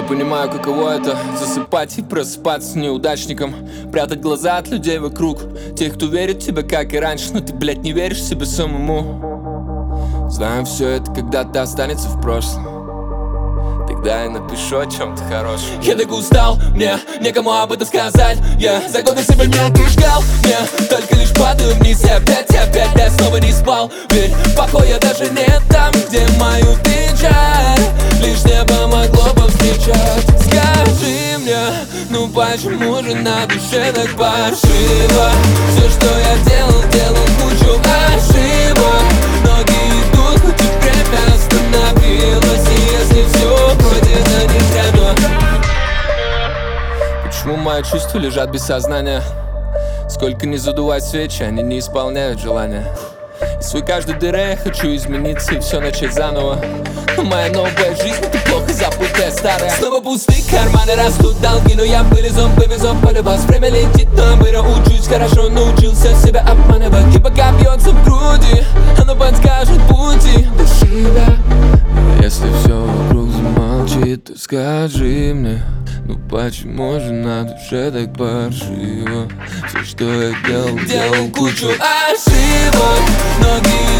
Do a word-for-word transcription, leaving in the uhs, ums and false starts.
понимаю, каково это засыпать и просыпаться неудачником, прятать глаза от людей вокруг, тех, кто верит в тебя, как и раньше, но ты, блядь, не веришь себе самому. Знаю, все это когда-то останется в прошлом, тогда я напишу о чем-то хорошем. Я так устал, мне некому об этом сказать. Я за годы себя не отпускал, мне только лишь падаю вниз. И опять, и опять я снова не спал. Ведь покоя даже нет там, где мою печаль лишь небо могло повстречать. Скажи мне, ну почему же на душе так паршиво? Все, что я делал, делал кучу ошибок. Ноги идут, хоть и время остановилось. И если все пройдено не зря, но почему мои чувства лежат без сознания? Сколько не задувать свечи, они не исполняют желания. И в своей каждой дыре я хочу измениться и все начать заново. Но моя новая жизнь — это плохо забытая старая. Снова пустые карманы, растут долги, но я вылезу, вывезу поле вас. Время летит, но я быстро учусь, хорошо научился себя обманывать. И пока бьется в груди, оно подскажет пути до себя. Если все вокруг замолчит, то скажи мне, ну почему же на душе так паршиво? Все, что я делал, делал кучу ошибок. Ноги